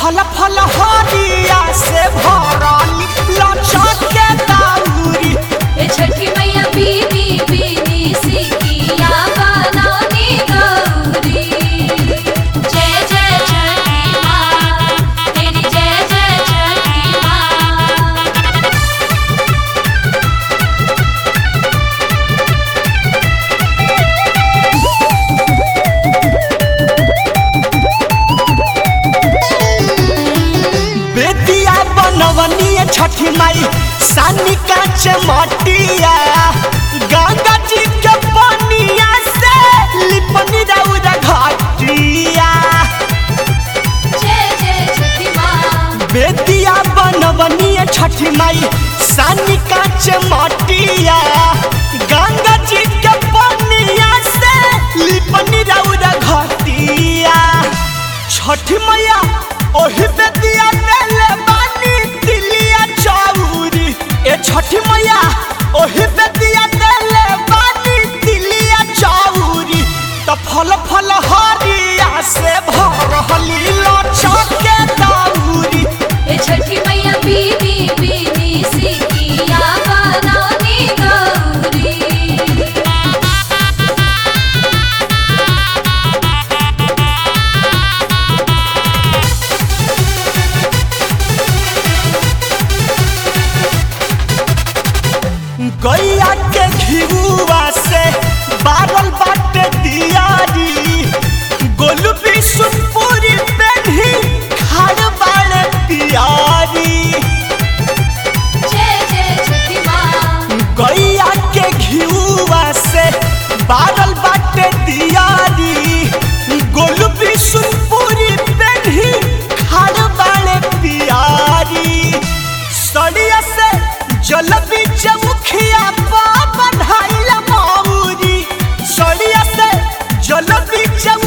फल फल हरिया से भरली लचक के दौरी। ए छठी मैया बीनी बीनी सिकिया बनौनी गौरी। जय जय छठी माँ, तेरी जय जय छठी माँ। बेदिया बनवनी छठी माई सानी कांच मटिया, गंगा जी के पनिया से लिपनी रउरा घटिया। जय जय छठी माँ। बेदिया बनवनी छठी माई सानी कांच मटिया, गंगा जी के पनिया से लिपनी रउरा घटिया। छठी मैया ओही बेदिया देले बानी तिलिया चौरी। ए छठी मैया ओही बेदिया देले बानी तिलिया चौरी। त फल फल हरिया से भरली लचक के दौरी। ए छठी मैया बीनी बीनी सिकिया बनौनी गौरी। गैया के घिउआ से बारल बाटे दियारी, गोलू बिशुनपुरी पेन्ही खाड़ बाड़े पियारी। जय जय छठी माँ। गैया के घिउआ से बारल बाटे दियारी, गोलू बिशुनपुरी पेन्ही खाड़ बाड़े पियारी। सड़िया से जल बीच मुखिया बन्हाइल मौरी, सड़िया से जल बीच